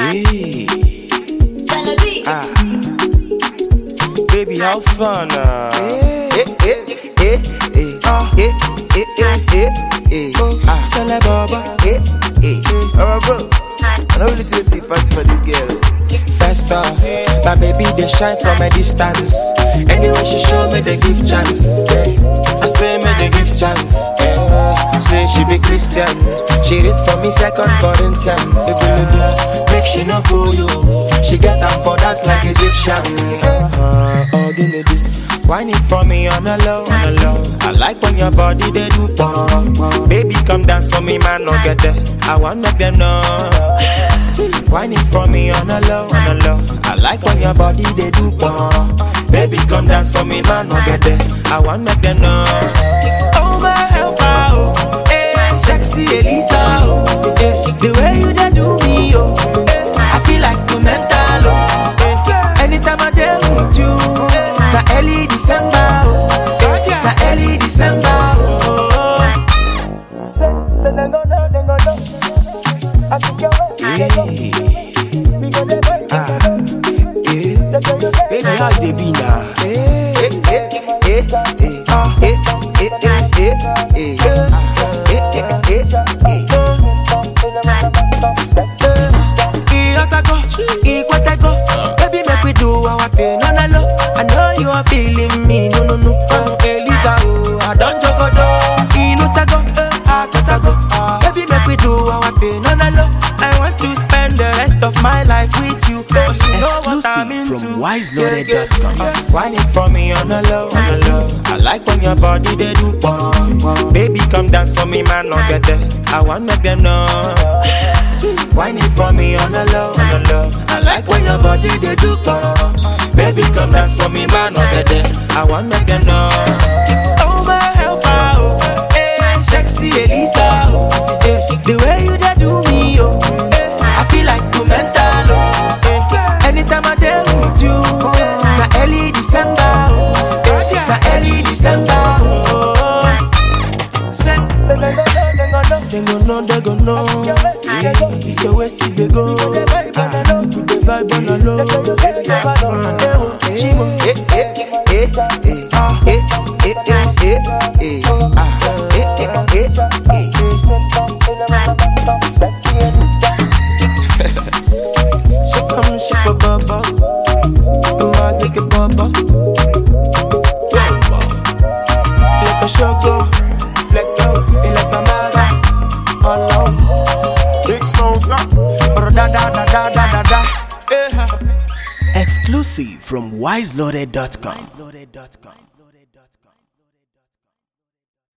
Hey. Baby, how fun? Bro, I don't really see the fast for this girl. First off, my baby they shine from a distance. Anyway she show me they give chance. I say me they give chance. Say she be Christian. She read for me 2 Corinthians. Make she not fool you. She get up for dance like Egyptian. Wine it for me on a low, on a low. I like when your body they do pom. Baby come dance for me, man, no get there. I want make them know. Wine it for me on a low, on a low. I like when your body they do pom. Baby come dance for me, man, no get there. I want make them know. Oh my helper, oh, eh, sexy Elisa, oh, eh, the way you they do me, oh, eh, I feel like you mental, oh, eh, anytime I deal with you. Na early December, oh, na early December, oh. Say they go know. I think you're right. Baby, how they be now? Baby, make we do our thing, no. I know you are feeling me, no. Elisa, oh, I don't joke, Inuchago, Akotago. Baby, make we do our thing, no. I want to spend the rest of my life with you. You know what I'm into. From wiseloaded.com. Wine it for me on a low, on a low. I like when your body they do pom. Baby, come dance for me, man, no get there. I want make them know. Wine it for me on a low, on a low. I like when your body they do pom. Baby, come dance for me, man, no get there. I want make them know. Oh my helper, oh, eh, sexy Elisa, oh, eh, the way you they do me, oh, eh, I feel like you mental, oh, eh, anytime I deal with you. Na early December, oh, eh, na early December, oh. Say they go know. It's your waist till they go. Put the vibe on a low. She come, she for bubble. The magic it bubble. Let the show go. Let go. It like a mara. All out. Big sponsor. Exclusive from wiseloaded.com.